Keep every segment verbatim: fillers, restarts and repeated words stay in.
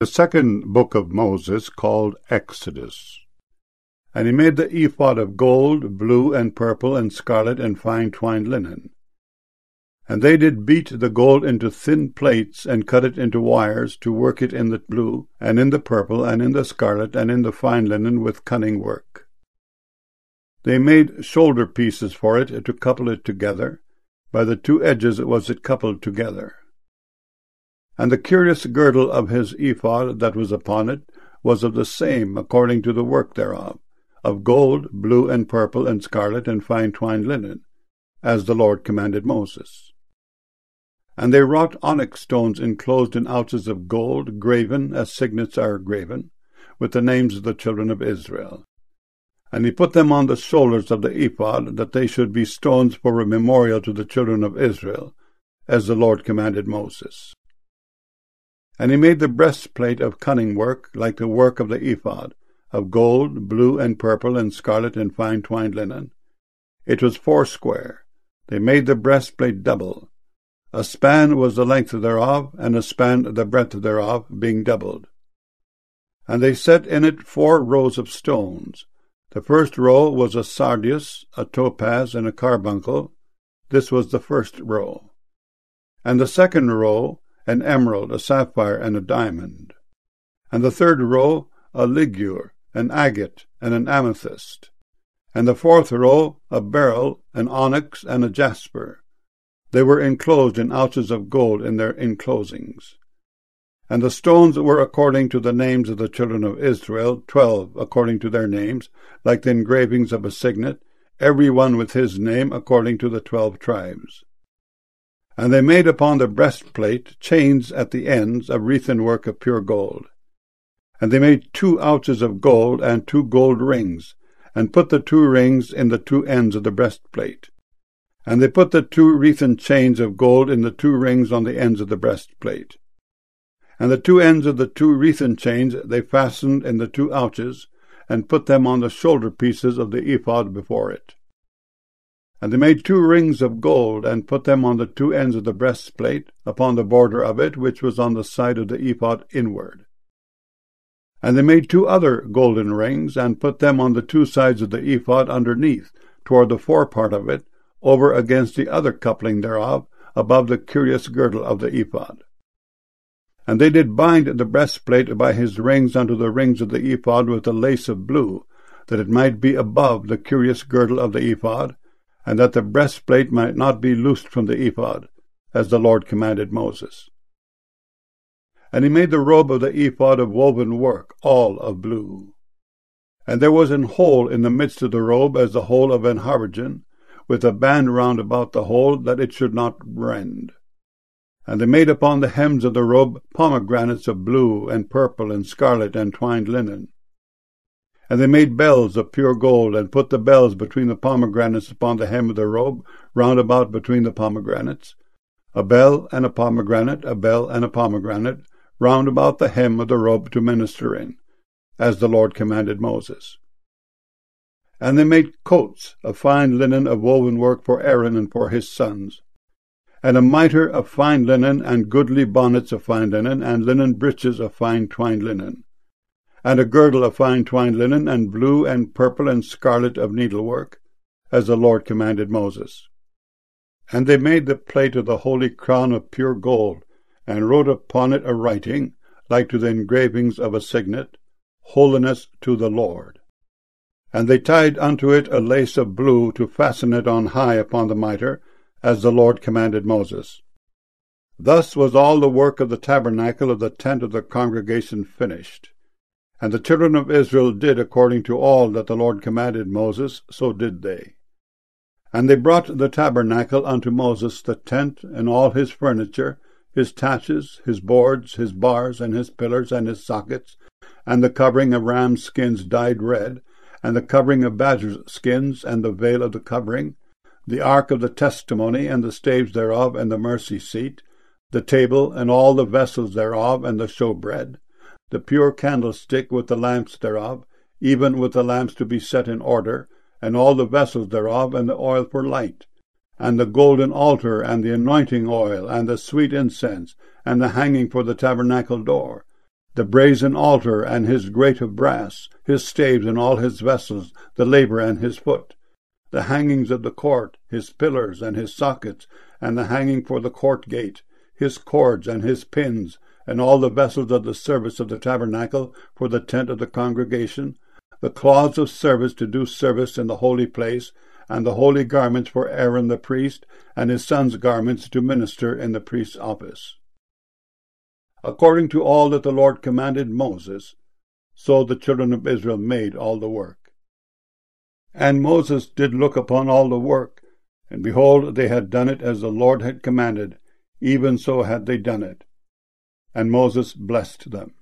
The second book of Moses, called Exodus. And he made the ephod of gold, blue, and purple, and scarlet, and fine twined linen. And they did beat the gold into thin plates, and cut it into wires, to work it in the blue, and in the purple, and in the scarlet, and in the fine linen with cunning work. They made shoulder pieces for it, to couple it together. By the two edges was it coupled together. And the curious girdle of his ephod that was upon it was of the same, according to the work thereof, of gold, blue, and purple, and scarlet, and fine twined linen, as the Lord commanded Moses. And they wrought onyx stones enclosed in ouches of gold, graven, as signets are graven, with the names of the children of Israel. And he put them on the shoulders of the ephod, that they should be stones for a memorial to the children of Israel, as the Lord commanded Moses. And he made the breastplate of cunning work, like the work of the ephod, of gold, blue, and purple, and scarlet, and fine twined linen. It was foursquare. They made the breastplate double. A span was the length thereof, and a span the breadth thereof, being doubled. And they set in it four rows of stones. The first row was a sardius, a topaz, and a carbuncle. This was the first row. And the second row, an emerald, a sapphire, and a diamond. And the third row, a ligure, an agate, and an amethyst. And the fourth row, a beryl, an onyx, and a jasper. They were enclosed in ouches of gold in their enclosings. And the stones were according to the names of the children of Israel, twelve according to their names, like the engravings of a signet, every one with his name according to the twelve tribes. And they made upon the breastplate chains at the ends of wreathen work of pure gold. And they made two ouches of gold and two gold rings, and put the two rings in the two ends of the breastplate. And they put the two wreathen chains of gold in the two rings on the ends of the breastplate. And the two ends of the two wreathen chains they fastened in the two ouches, and put them on the shoulder pieces of the ephod before it. And they made two rings of gold, and put them on the two ends of the breastplate, upon the border of it, which was on the side of the ephod inward. And they made two other golden rings, and put them on the two sides of the ephod underneath, toward the forepart of it, over against the other coupling thereof, above the curious girdle of the ephod. And they did bind the breastplate by his rings unto the rings of the ephod with a lace of blue, that it might be above the curious girdle of the ephod, and that the breastplate might not be loosed from the ephod, as the Lord commanded Moses. And he made the robe of the ephod of woven work, all of blue. And there was an hole in the midst of the robe as the hole of an habergeon, with a band round about the hole, that it should not rend. And they made upon the hems of the robe pomegranates of blue, and purple, and scarlet, and twined linen. And they made bells of pure gold, and put the bells between the pomegranates upon the hem of the robe, round about between the pomegranates. A bell and a pomegranate, a bell and a pomegranate, round about the hem of the robe to minister in, as the Lord commanded Moses. And they made coats of fine linen of woven work for Aaron and for his sons, and a mitre of fine linen, and goodly bonnets of fine linen, and linen breeches of fine twined linen, and a girdle of fine twined linen, and blue and purple and scarlet of needlework, as the Lord commanded Moses. And they made the plate of the holy crown of pure gold, and wrote upon it a writing, like to the engravings of a signet, Holiness to the Lord. And they tied unto it a lace of blue, to fasten it on high upon the mitre, as the Lord commanded Moses. Thus was all the work of the tabernacle of the tent of the congregation finished. And the children of Israel did according to all that the Lord commanded Moses, so did they. And they brought the tabernacle unto Moses, the tent, and all his furniture, his taches, his boards, his bars, and his pillars, and his sockets, and the covering of ram skins dyed red, and the covering of badger skins, and the veil of the covering, the ark of the testimony, and the staves thereof, and the mercy seat, the table, and all the vessels thereof, and the showbread, the pure candlestick with the lamps thereof, even with the lamps to be set in order, and all the vessels thereof, and the oil for light, and the golden altar, and the anointing oil, and the sweet incense, and the hanging for the tabernacle door, the brazen altar and his grate of brass, his staves and all his vessels, the laver and his foot, the hangings of the court, his pillars and his sockets, and the hanging for the court gate, his cords and his pins, and all the vessels of the service of the tabernacle for the tent of the congregation, the cloths of service to do service in the holy place, and the holy garments for Aaron the priest, and his sons' garments to minister in the priest's office. According to all that the Lord commanded Moses, so the children of Israel made all the work. And Moses did look upon all the work, and behold, they had done it as the Lord had commanded, even so had they done it. And Moses blessed them.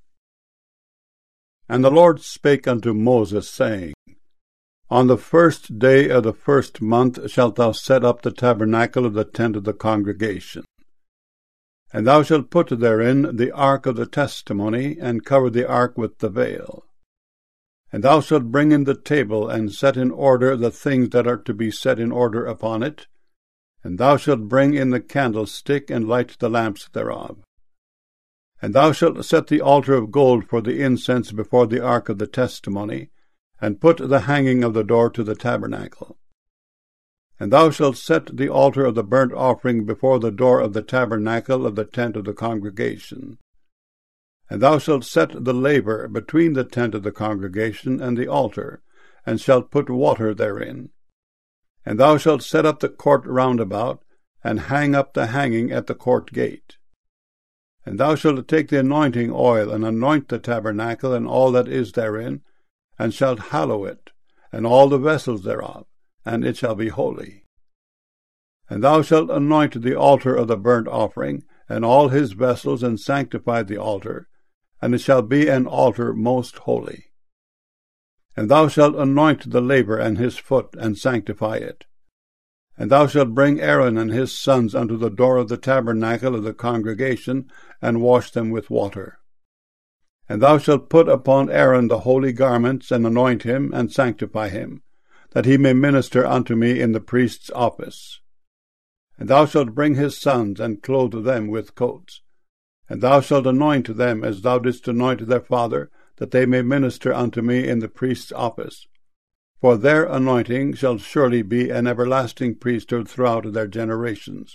And the Lord spake unto Moses, saying, On the first day of the first month shalt thou set up the tabernacle of the tent of the congregation. And thou shalt put therein the ark of the testimony, and cover the ark with the veil. And thou shalt bring in the table, and set in order the things that are to be set in order upon it. And thou shalt bring in the candlestick, and light the lamps thereof. And thou shalt set the altar of gold for the incense before the ark of the testimony, and put the hanging of the door to the tabernacle. And thou shalt set the altar of the burnt offering before the door of the tabernacle of the tent of the congregation. And thou shalt set the laver between the tent of the congregation and the altar, and shalt put water therein. And thou shalt set up the court round about, and hang up the hanging at the court gate. And thou shalt take the anointing oil, and anoint the tabernacle and all that is therein, and shalt hallow it, and all the vessels thereof, and it shall be holy. And thou shalt anoint the altar of the burnt offering, and all his vessels, and sanctify the altar, and it shall be an altar most holy. And thou shalt anoint the laver and his foot, and sanctify it. And thou shalt bring Aaron and his sons unto the door of the tabernacle of the congregation, and wash them with water. And thou shalt put upon Aaron the holy garments, and anoint him, and sanctify him, that he may minister unto me in the priest's office. And thou shalt bring his sons, and clothe them with coats. And thou shalt anoint them as thou didst anoint their father, that they may minister unto me in the priest's office. For their anointing shall surely be an everlasting priesthood throughout their generations.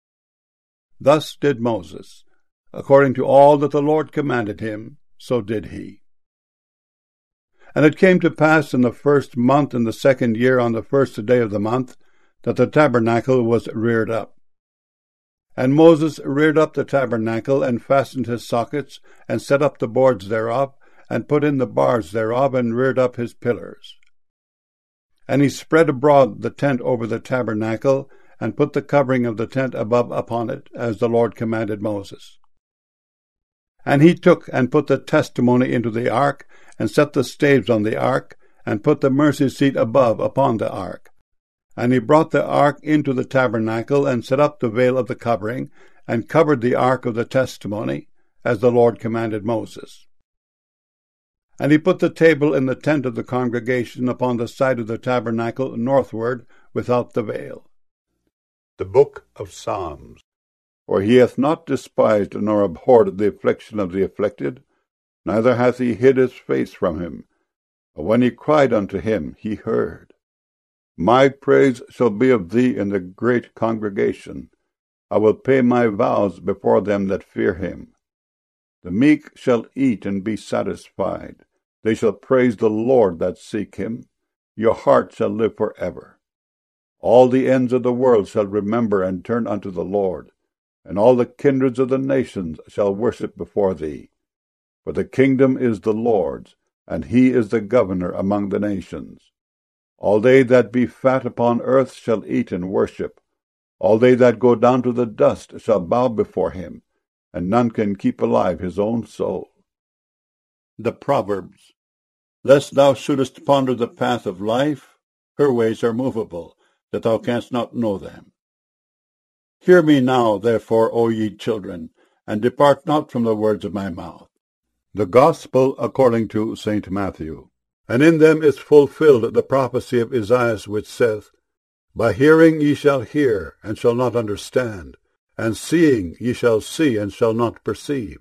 Thus did Moses. According to all that the Lord commanded him, so did he. And it came to pass in the first month in the second year on the first day of the month, that the tabernacle was reared up. And Moses reared up the tabernacle, and fastened his sockets, and set up the boards thereof, and put in the bars thereof, and reared up his pillars. And he spread abroad the tent over the tabernacle, and put the covering of the tent above upon it, as the Lord commanded Moses. And he took and put the testimony into the ark, and set the staves on the ark, and put the mercy seat above upon the ark. And he brought the ark into the tabernacle, and set up the veil of the covering, and covered the ark of the testimony, as the Lord commanded Moses. And he put the table in the tent of the congregation upon the side of the tabernacle northward, without the veil. The Book of Psalms. For he hath not despised nor abhorred the affliction of the afflicted, neither hath he hid his face from him. But when he cried unto him, he heard. My praise shall be of thee in the great congregation. I will pay my vows before them that fear him. The meek shall eat and be satisfied. They shall praise the Lord that seek him. Your heart shall live for ever. All the ends of the world shall remember and turn unto the Lord, and all the kindreds of the nations shall worship before thee. For the kingdom is the Lord's, and he is the governor among the nations. All they that be fat upon earth shall eat and worship. All they that go down to the dust shall bow before him, and none can keep alive his own soul. The Proverbs. Lest thou shouldest ponder the path of life, her ways are movable, that thou canst not know them. Hear me now, therefore, O ye children, and depart not from the words of my mouth. The Gospel according to Saint Matthew. And in them is fulfilled the prophecy of Esaias, which saith, By hearing ye shall hear, and shall not understand, and seeing ye shall see, and shall not perceive.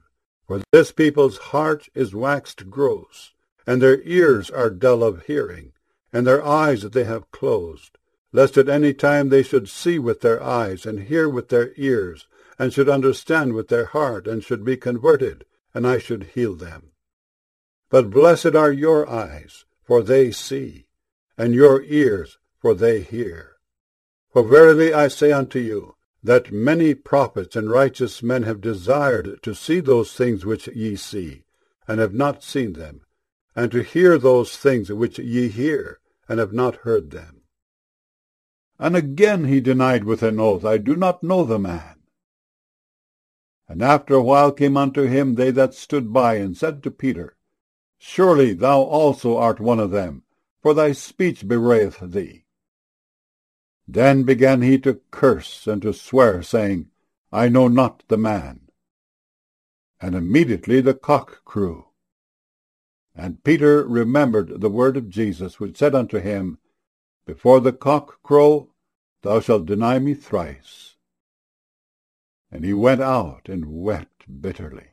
For this people's heart is waxed gross, and their ears are dull of hearing, and their eyes they have closed, lest at any time they should see with their eyes, and hear with their ears, and should understand with their heart, and should be converted, and I should heal them. But blessed are your eyes, for they see, and your ears, for they hear. For verily I say unto you, that many prophets and righteous men have desired to see those things which ye see, and have not seen them, and to hear those things which ye hear, and have not heard them. And again he denied with an oath, I do not know the man. And after a while came unto him they that stood by, and said to Peter, Surely thou also art one of them, for thy speech bewrayeth thee. Then began he to curse and to swear, saying, I know not the man. And immediately the cock crew. And Peter remembered the word of Jesus, which said unto him, Before the cock crow, thou shalt deny me thrice. And he went out and wept bitterly.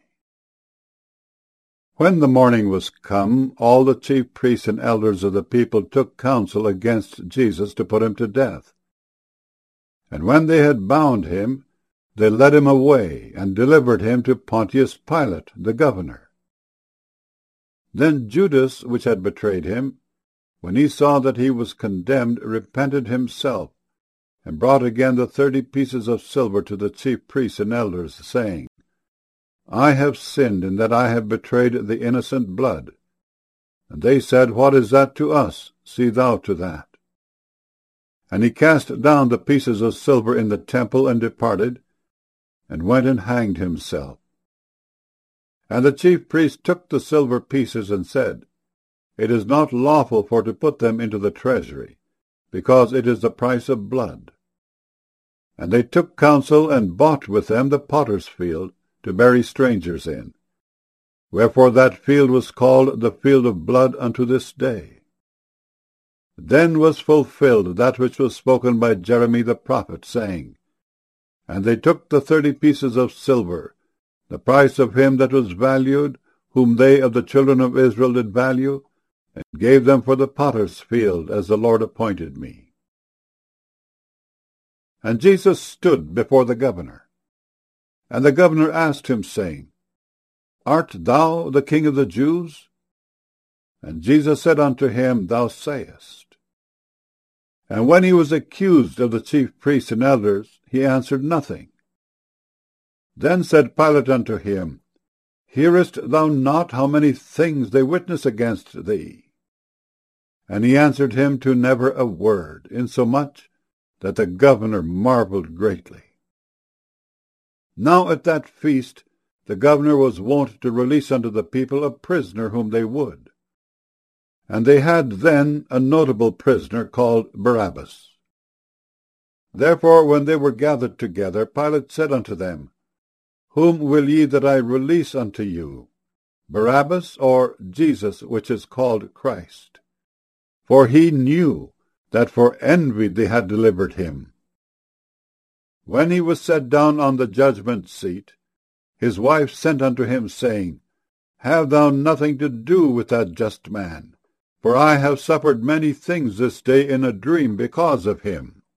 When the morning was come, all the chief priests and elders of the people took counsel against Jesus to put him to death. And when they had bound him, they led him away, and delivered him to Pontius Pilate, the governor. Then Judas, which had betrayed him, when he saw that he was condemned, repented himself, and brought again the thirty pieces of silver to the chief priests and elders, saying, I have sinned in that I have betrayed the innocent blood. And they said, What is that to us? See thou to that. And he cast down the pieces of silver in the temple, and departed, and went and hanged himself. And the chief priests took the silver pieces, and said, It is not lawful for to put them into the treasury, because it is the price of blood. And they took counsel, and bought with them the potter's field, to bury strangers in. Wherefore that field was called the field of blood unto this day. Then was fulfilled that which was spoken by Jeremy the prophet, saying, And they took the thirty pieces of silver, the price of him that was valued, whom they of the children of Israel did value, and gave them for the potter's field, as the Lord appointed me. And Jesus stood before the governor. And the governor asked him, saying, Art thou the King of the Jews? And Jesus said unto him, Thou sayest. And when he was accused of the chief priests and elders, he answered nothing. Then said Pilate unto him, Hearest thou not how many things they witness against thee? And he answered him to never a word, insomuch that the governor marveled greatly. Now at that feast the governor was wont to release unto the people a prisoner whom they would. And they had then a notable prisoner called Barabbas. Therefore when they were gathered together, Pilate said unto them, Whom will ye that I release unto you, Barabbas, or Jesus, which is called Christ? For he knew that for envy they had delivered him. When he was set down on the judgment seat, his wife sent unto him, saying, Have thou nothing to do with that just man, for I have suffered many things this day in a dream because of him.